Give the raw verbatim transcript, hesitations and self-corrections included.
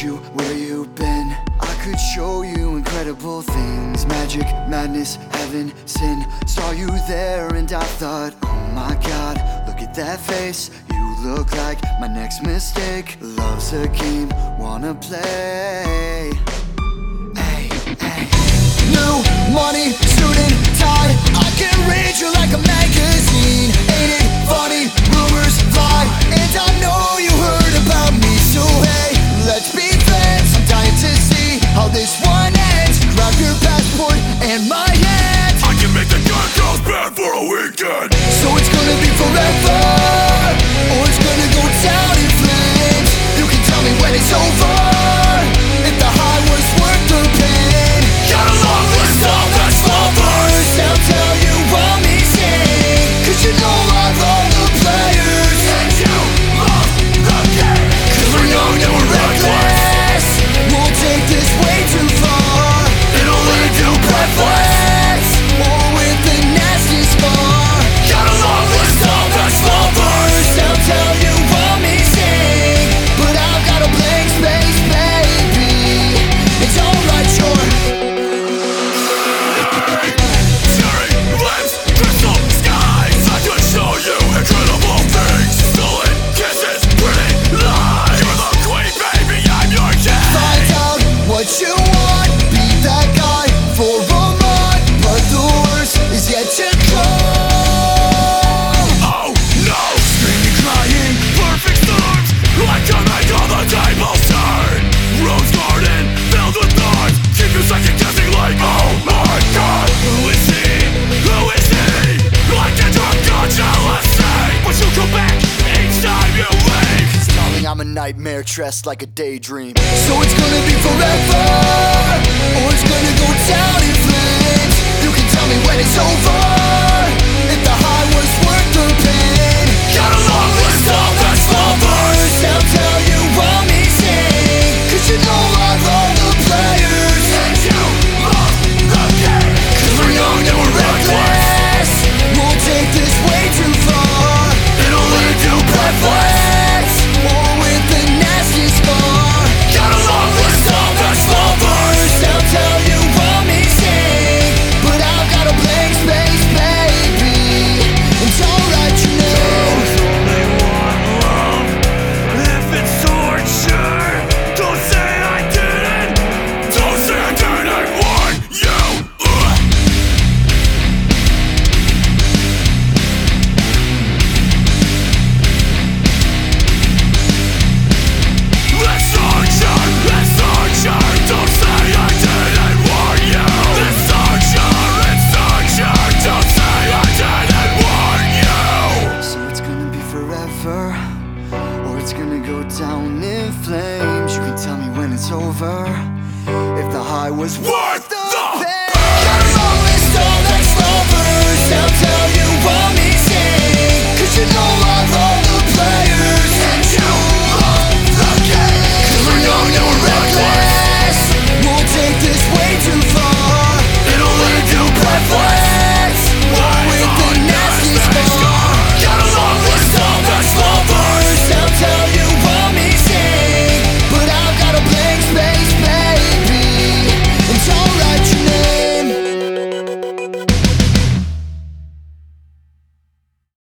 you where you've been. I could show you incredible things, magic, madness, heaven, sin. Saw you there and I thought, oh my god, look at that face. You look like my next mistake. Love's a game, wanna play. Hey, hey. New money, suit and tie, I can read you like a magazine. Ain't it funny, rumors fly, and I know you heard about me. So hey, let's be friends, I'm dying to see how this one ends. Grab your passport and my hand. I can make the good girls bad for a weekend. So it's gonna be forever, or it's gonna go down in flames. You can tell me when it's over, if the high was worth the pain. Got a long list of ex-lovers. They'll tell you I'm easy, cause you know I love the players. And you love the game. Cause we're young and we're reckless. We'll take this way too far. It'll leave you breathless, or with a nasty scar. got a long list of ex-lovers. They'll tell you I'm easy, but I've got a blank space, baby. It's alright, sure. Cherry lips, crystal skies. I could show you incredible things. Stolen kisses, pretty lies. You're the queen, baby, I'm your king. Find out what you want, be that guy for a month, but the worst is yet to come. Oh no, screaming, crying, perfect storms. I can make all the tables turn. Rose garden filled with thorns. Keep you second guessing like, oh my god, who is he? Who is he? Like a drunk on jealousy. But you come back each time you leave. Cause darling, I'm a nightmare dressed like a daydream. So it's gonna be forever, or it's gonna go down in flames. You can tell me when it's over, if the high was worth the pain. Got a long list of ex-lovers. They'll tell you I'm easy, cause you know I love the players. And you love the game. Cause we're young and we're reckless. We'll take this way too far. It'll leave you breathless, or with a nasty scar. got a long list of ex-lovers. They'll tell you I'm easy, but I've got a blank space, baby. It's alright, you know. There's only one love. If it's torture, don't say I didn't. Don't say I didn't want you. Ugh. Let's torture, let's torture. Don't say I didn't want you. Let's torture, let's torture. Don't say I didn't want you. So it's gonna be forever, or it's gonna go down in flames. You can tell me when it's over, if the high was Worth